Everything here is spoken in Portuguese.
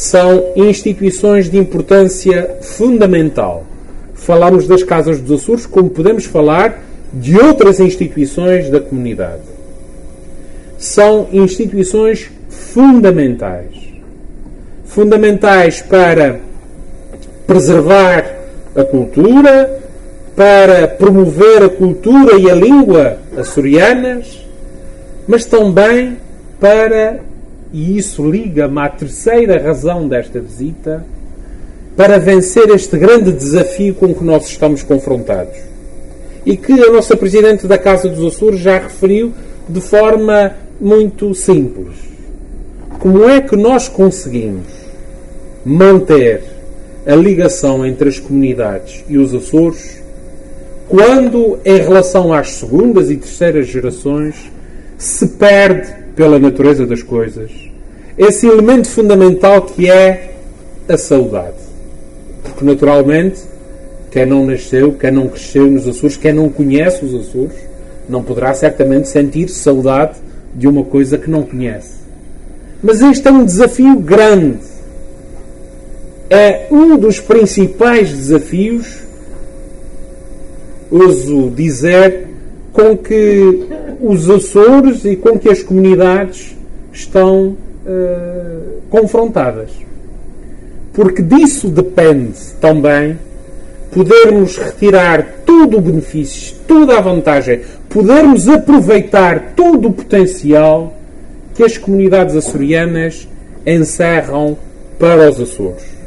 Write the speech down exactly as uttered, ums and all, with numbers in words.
são instituições de importância fundamental. Falamos das Casas dos Açores, como podemos falar de outras instituições da comunidade. São instituições fundamentais. Fundamentais para preservar a cultura, para promover a cultura e a língua açorianas, mas também para, e isso liga-me à terceira razão desta visita, para vencer este grande desafio com que nós estamos confrontados. E que a nossa Presidente da Casa dos Açores já referiu de forma muito simples. Como é que nós conseguimos manter a ligação entre as comunidades e os Açores quando, em relação às segundas e terceiras gerações, se perde, pela natureza das coisas, esse elemento fundamental que é a saudade? Porque, naturalmente, quem não nasceu, quem não cresceu nos Açores, quem não conhece os Açores, não poderá certamente sentir saudade de uma coisa que não conhece. Mas este é um desafio grande. É um dos principais desafios, ouso dizer, com que os Açores e com que as comunidades estão uh, confrontadas. Porque disso depende também podermos retirar todo o benefício, toda a vantagem, podermos aproveitar todo o potencial que as comunidades açorianas encerram para os Açores.